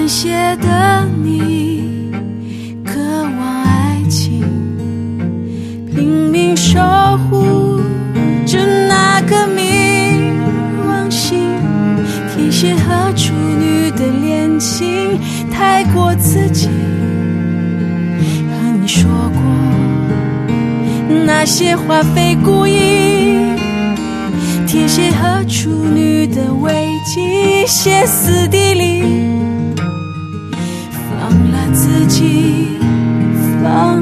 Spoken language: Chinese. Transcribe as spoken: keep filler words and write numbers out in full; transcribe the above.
血的你，渴望爱情，拼命守护着那颗冥王星。天蝎和处女的恋情太过刺激，和你说过那些话非故意。天蝎和处女的危机歇斯底里，放了自己，放